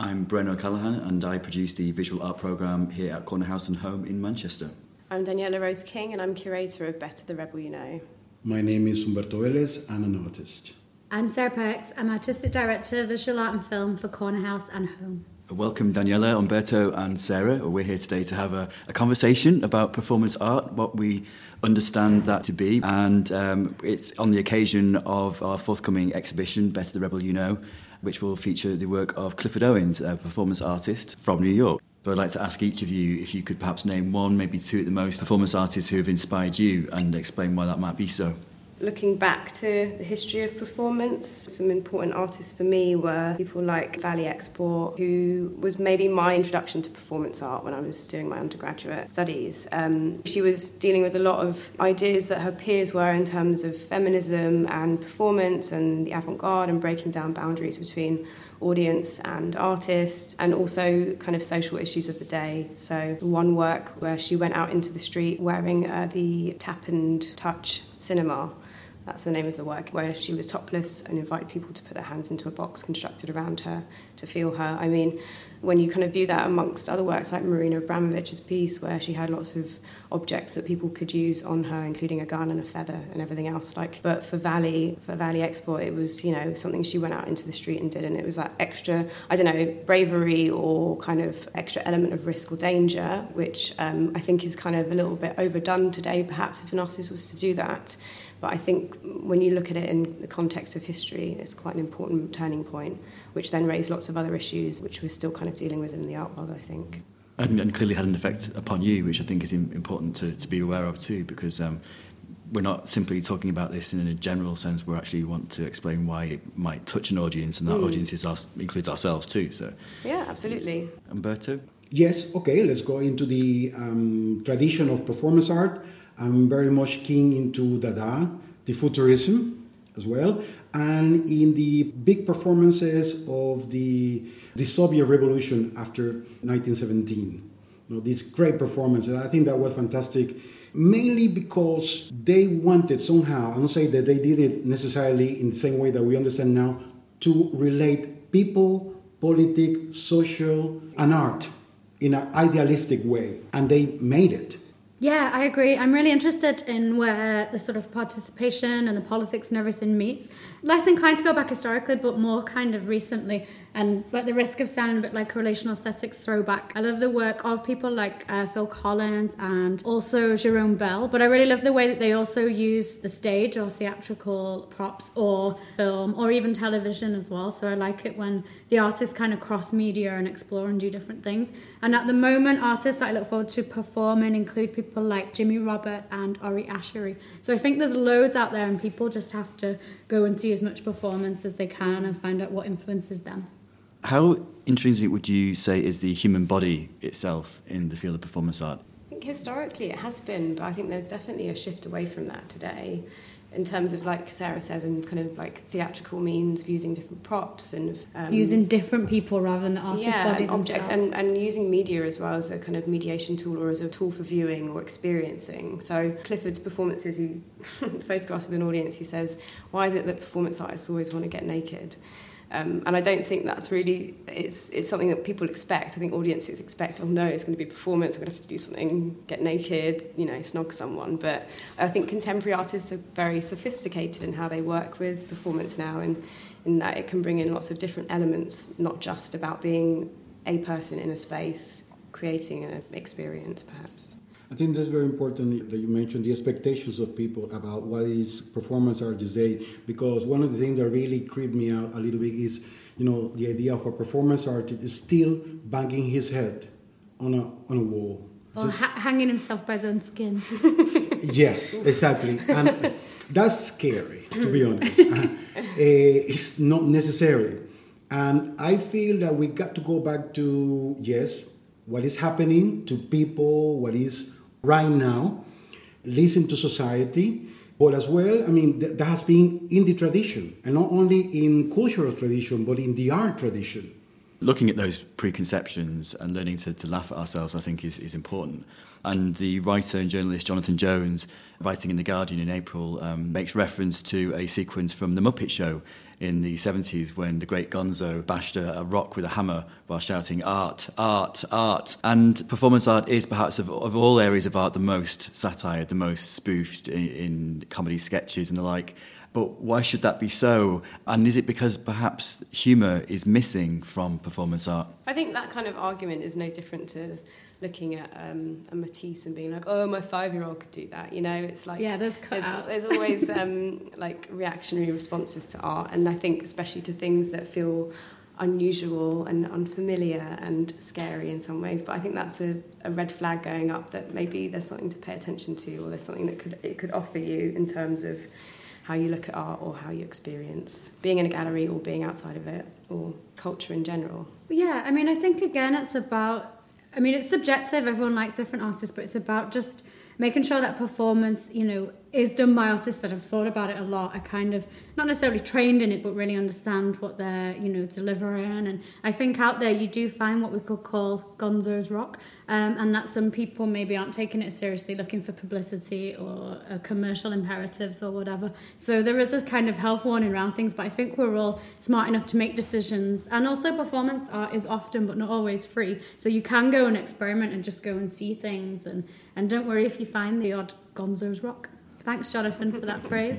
I'm Brennan O'Callaghan and I produce the visual art programme here at Corner House and Home in Manchester. I'm Daniela Rose King and I'm curator of Better the Rebel You Know. My name is Humberto Vélez, I'm an artist. I'm Sarah Perks, I'm artistic director of visual art and film for Corner House and Home. Welcome Daniela, Humberto and Sarah. We're here today to have a conversation about performance art, what we understand that to be, and it's on the occasion of our forthcoming exhibition, Better the Rebel You Know, which will feature the work of Clifford Owens, a performance artist from New York. But I'd like to ask each of you if you could perhaps name one, maybe two at the most, performance artists who have inspired you and explain why that might be so. Looking back to the history of performance, some important artists for me were people like Valley Export, who was maybe my introduction to performance art when I was doing my undergraduate studies. She was dealing with a lot of ideas that her peers were in terms of feminism and performance and the avant-garde and breaking down boundaries between audience and artist, and also kind of social issues of the day. So one work where she went out into the street wearing the Tap and Touch cinema. That's the name of the work, where she was topless and invited people to put their hands into a box constructed around her to feel her. I mean, when you kind of view that amongst other works like Marina Abramovich's piece, where she had lots of objects that people could use on her, including a gun and a feather and everything else. But for Valley Export, it was, something she went out into the street and did, and it was that extra, bravery or kind of extra element of risk or danger, which I think is kind of a little bit overdone today, perhaps, if an artist was to do that. But I think when you look at it in the context of history, it's quite an important turning point, which then raised lots of other issues, which we're still kind of dealing with in the art world, I think. And clearly had an effect upon you, which I think is important to be aware of too, because we're not simply talking about this in a general sense. We actually want to explain why it might touch an audience, and that audience includes ourselves too. So yeah, absolutely. Humberto? Yes, okay, let's go into the tradition of performance art. I'm very much keen into Dada, the futurism as well, and in the big performances of the Soviet Revolution after 1917. These great performances, I think that was fantastic, mainly because they wanted somehow, I don't say that they did it necessarily in the same way that we understand now, to relate people, politics, social, and art in an idealistic way, and they made it. Yeah, I agree. I'm really interested in where the sort of participation and the politics and everything meets. Less inclined to go back historically, but more kind of recently. And at the risk of sounding a bit like a relational aesthetics throwback, I love the work of people like Phil Collins and also Jerome Bell. But I really love the way that they also use the stage or theatrical props or film or even television as well. So I like it when the artists kind of cross media and explore and do different things. And at the moment, artists that I look forward to performing include people like Jimmy Robert and Ori Ashery. So I think there's loads out there and people just have to go and see as much performance as they can and find out what influences them. How intrinsic would you say is the human body itself in the field of performance art? I think historically it has been, but I think there's definitely a shift away from that today in terms of, like Sarah says, and kind of like theatrical means of using different props and using different people rather than the artist's body and objects, themselves. and using media as well as a kind of mediation tool or as a tool for viewing or experiencing. So Clifford's performances, he photographs with an audience, he says, why is it that performance artists always want to get naked? And I don't think that's really, it's something that people expect. I think audiences expect, it's going to be a performance, I'm going to have to do something, get naked, snog someone. But I think contemporary artists are very sophisticated in how they work with performance now, and in that it can bring in lots of different elements, not just about being a person in a space, creating an experience, perhaps. I think that's very important that you mentioned the expectations of people about what is performance art these days, because one of the things that really creeped me out a little bit is, the idea of a performance artist is still banging his head on a wall. Or hanging himself by his own skin. Yes, exactly. And that's scary, to be honest. It's not necessary. And I feel that we got to go back to, yes, what is happening to people, what is right now, listen to society, but as well, that has been in the tradition, and not only in cultural tradition, but in the art tradition. Looking at those preconceptions and learning to laugh at ourselves, I think, is important. And the writer and journalist Jonathan Jones, writing in The Guardian in April, makes reference to a sequence from The Muppet Show in the 70s when the great Gonzo bashed a rock with a hammer while shouting, "Art, art, art." And performance art is perhaps of all areas of art the most satired, the most spoofed in comedy sketches and the like. But why should that be so? And is it because perhaps humour is missing from performance art? I think that kind of argument is no different to looking at a Matisse and being like, oh, my 5-year-old could do that. You know, it's like... Yeah, there's always like reactionary responses to art. And I think especially to things that feel unusual and unfamiliar and scary in some ways. But I think that's a red flag going up that maybe there's something to pay attention to, or there's something that it could offer you in terms of how you look at art or how you experience being in a gallery or being outside of it or culture in general. Yeah, I mean, I think, again, it's subjective. Everyone likes different artists, but it's about just making sure that performance, is done by artists that have thought about it a lot, are kind of not necessarily trained in it, but really understand what they're, delivering. And I think out there you do find what we could call Gonzo's rock, and that some people maybe aren't taking it seriously, looking for publicity or commercial imperatives or whatever. So there is a kind of health warning around things, but I think we're all smart enough to make decisions. And also performance art is often, but not always, free. So you can go and experiment and just go and see things, and don't worry if you find the odd Gonzo's rock. Thanks, Jonathan, for that phrase.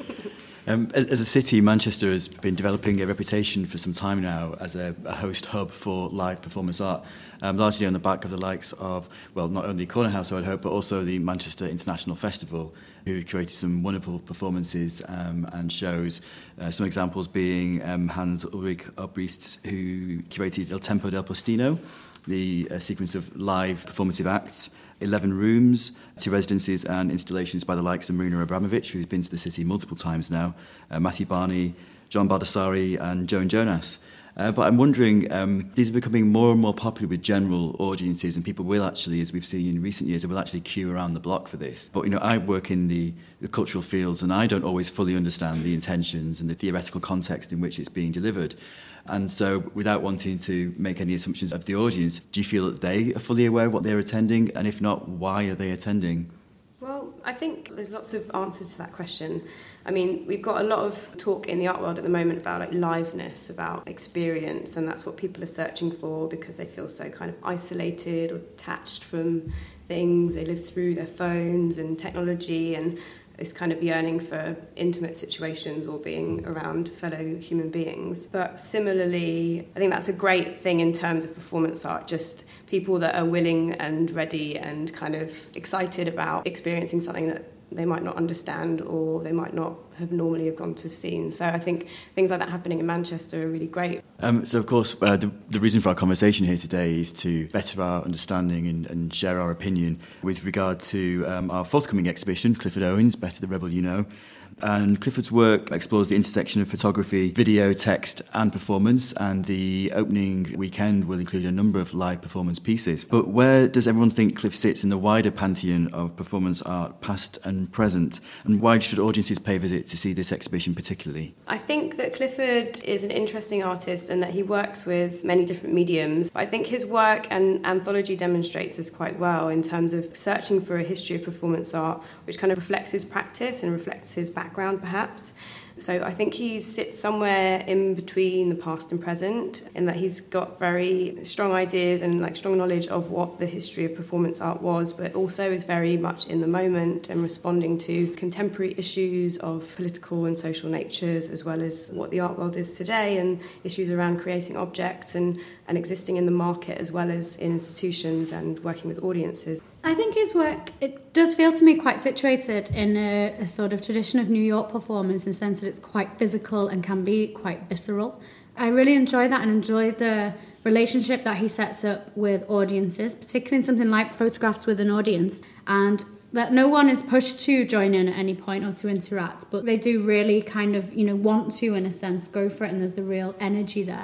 As a city, Manchester has been developing a reputation for some time now as a host hub for live performance art, largely on the back of the likes of, well, not only Corner House, I would hope, but also the Manchester International Festival, who curated some wonderful performances and shows. Some examples being Hans-Ulrich Obrist's, who curated Il Tempo del Postino, the sequence of live performative acts, 11 rooms, 2 residencies and installations by the likes of Marina Abramovic, who's been to the city multiple times now, Matthew Barney, John Baldessari and Joan Jonas. But I'm wondering, these are becoming more and more popular with general audiences, and people will actually, as we've seen in recent years, they will actually queue around the block for this. But, I work in the cultural fields, and I don't always fully understand the intentions and the theoretical context in which it's being delivered. And so, without wanting to make any assumptions of the audience, do you feel that they are fully aware of what they're attending? And if not, why are they attending? Well, I think there's lots of answers to that question. I mean, we've got a lot of talk in the art world at the moment about liveness, about experience, and that's what people are searching for because they feel so kind of isolated or detached from things. They live through their phones and technology and this kind of yearning for intimate situations or being around fellow human beings. But similarly, I think that's a great thing in terms of performance art, just people that are willing and ready and kind of excited about experiencing something that they might not understand or they might not have normally have gone to see. So I think things like that happening in Manchester are really great. So of course the reason for our conversation here today is to better our understanding and share our opinion with regard to our forthcoming exhibition, Clifford Owens, Better the Rebel You Know. And Clifford's work explores the intersection of photography, video, text and performance, and the opening weekend will include a number of live performance pieces. But where does everyone think Cliff sits in the wider pantheon of performance art, past and present? And why should audiences pay a visit to see this exhibition particularly? I think that Clifford is an interesting artist and that he works with many different mediums. I think his work and anthology demonstrates this quite well in terms of searching for a history of performance art, which kind of reflects his practice and reflects his background perhaps. So I think he sits somewhere in between the past and present in that he's got very strong ideas and strong knowledge of what the history of performance art was, but also is very much in the moment and responding to contemporary issues of political and social natures, as well as what the art world is today and issues around creating objects and existing in the market as well as in institutions and working with audiences. I think his work, it does feel to me quite situated in a sort of tradition of New York performance in the sense that it's quite physical and can be quite visceral. I really enjoy that and enjoy the relationship that he sets up with audiences, particularly in something like photographs with an audience, and that no one is pushed to join in at any point or to interact, but they do really kind of, want to, in a sense, go for it, and there's a real energy there.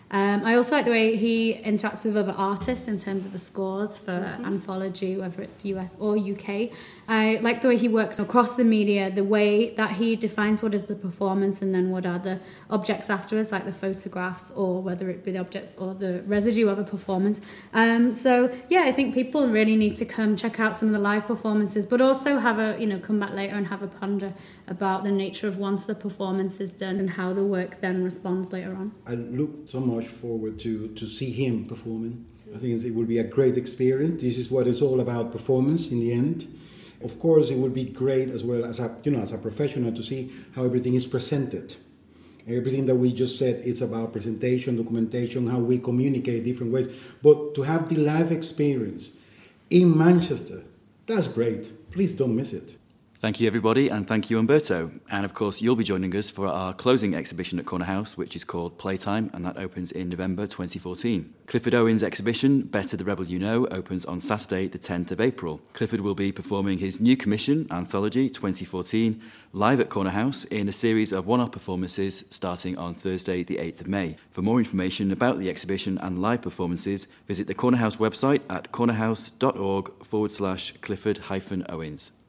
I also like the way he interacts with other artists in terms of the scores for anthology, whether it's US or UK. I like the way he works across the media, the way that he defines what is the performance and then what are the objects afterwards, like the photographs, or whether it be the objects or the residue of a performance. I think people really need to come check out some of the live performances, but also have come back later and have a ponder about the nature of once the performance is done and how the work then responds later on. I look so much forward to see him performing. I think it will be a great experience. This is what it's all about, performance in the end. Of course, it would be great as well as a professional to see how everything is presented. Everything that we just said, it's about presentation, documentation, how we communicate different ways. But to have the live experience in Manchester, that's great. Please don't miss it. Thank you, everybody, and thank you, Umberto. And of course, you'll be joining us for our closing exhibition at Corner House, which is called Playtime, and that opens in November 2014. Clifford Owen's exhibition, Better the Rebel You Know, opens on Saturday, the 10th of April. Clifford will be performing his new commission, Anthology 2014, live at Corner House in a series of one-off performances starting on Thursday, the 8th of May. For more information about the exhibition and live performances, visit the Corner House website at cornerhouse.org/Clifford-Owens.